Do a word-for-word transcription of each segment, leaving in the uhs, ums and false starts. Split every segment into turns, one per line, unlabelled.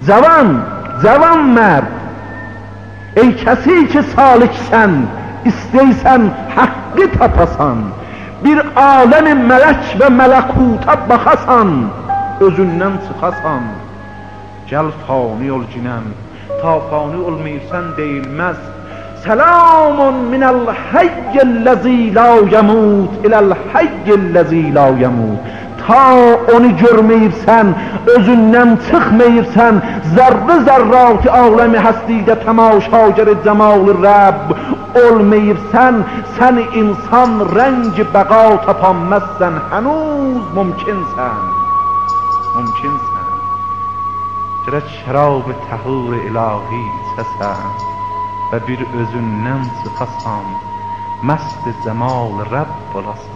Cavan, cavan mərd, ey kəsi ki saliksən, istəysən haqqı tapasan, bir aləm-i mələk və mələkuta baxasan, özündən çıxasan. Gəl fani ol cinəm, ta fani olmayırsan deyilməz. Selamun minəl hayyəl-ləzi la yəmut iləl hayyəl-ləzi la yəmut. Ta onu görməyirsən, özündən çıxmayırsan, zərrə zərrat-ı aləmi həstidə təmaşagər cəmal-ı Rəbb olmayırsan, sən insan rəng bəqa tapanməzsən, hənuz mümkünsən, mümkünsən. Gərək şərab-ı təhur ilahi içəsən və bir özündən çıxasan, məst cəmal Rəbb olasan,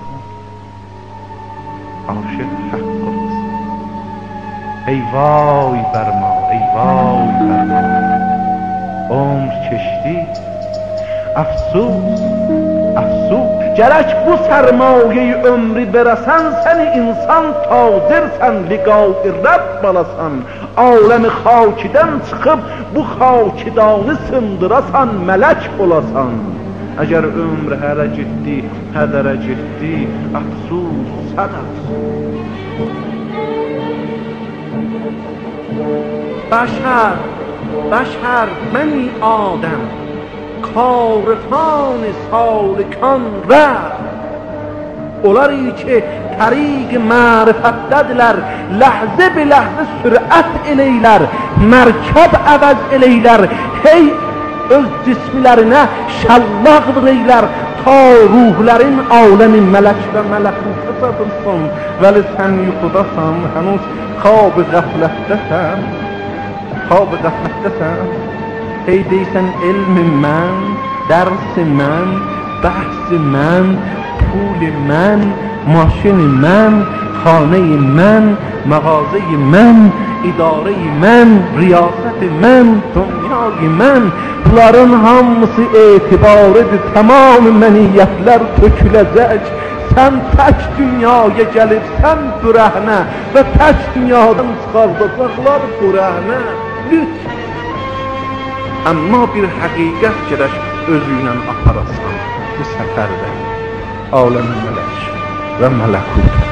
aşıq haqq olasan. Ey vay bərma, ey vay bərma, ömr keçdi, əfsus, əfsus. Gərək bu sərmayeyi ömrü verəsən, səni insan tazirsən, liqa-i Rəbb alasan. Aləmi xakidən çıxıb bu xakidanı sındırasan, mələk olasan. Əgər ömr hərə getdi, hədərə getdi, əfsus, səd əfsus. Bəşər, bəşər, məni Adəm, کارفان سالکان رفت. اولاری که طریق معرفت ددلر، لحظه به لحظه سرعت الیلر، مرکب عوض الیلر، هی öz cismilərinə şəllaq deylər, ta ruhların aləmi mələk və mələkuta çatılsın. Vəli sən yuxudasan, hənuz xab-ı qəflətdəsən, xab-ı qəflətdəsən. Ey deysən elmi mən, dərsi mən, bəhsi mən, pul mən, maşini mən, xanəyi mən, məğazəyi mən, idarəyi mən, riyasəti mən, dünyayı mən. Bunların hamısı etibarıdır, tamam məniyyətlər töküləcək. Sən tək dünyaya gəlirsən bürəhnə və tək dünyadan çıxardacaqlar bürəhnə. Lütf. Amma bir həqiqət gərək özüylə aparasan bu səfərdə, aləm-i mələk və mələkut.